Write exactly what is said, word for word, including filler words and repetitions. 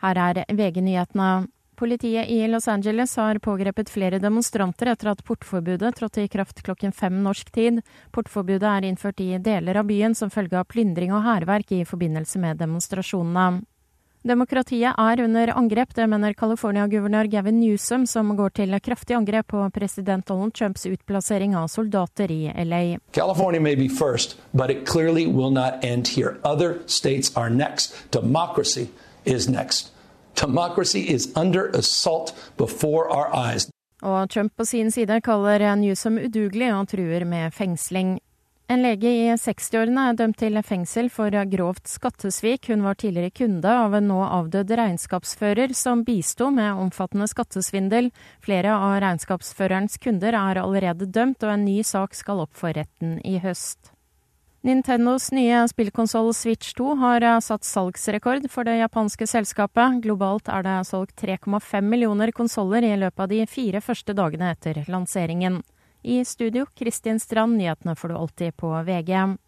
Her er V G-nyhetene. Politiet i Los Angeles har pågrepet flere demonstranter etter at portforbudet trådte i kraft klokken fem norsk tid. Portforbudet er innført i deler av byen som følge av plyndring og hærverk i forbindelse med demonstrasjonene. Demokratiet er under angrep, det mener California-guvernør Gavin Newsom, som går til kraftig angrep på president Donald Trumps utplassering av soldater i L A. California may be first, but it clearly will not end here. Other states are next. Democracy is next. Democracy is under assault before our eyes. Og Trump på sin side kaller Newsom udugelig og truer med fengsling. En lege i sekstiårene er dømt til fengsel for grovt skattesvik. Hun var tidligere kunde av en nå avdød regnskapsfører som bisto med omfattende skattesvindel. Flere av regnskapsførerens kunder er allerede dømt, og en ny sak skal opp for retten i høst. Nintendos nye spillkonsoll Switch to har satt salgsrekord for det japanske selskapet. Globalt er det solgt tre komma fem millioner konsoller i løpet av de fire første dagene etter lanseringen. I studio, Kristin Strand, nyhetene får du alltid på V G.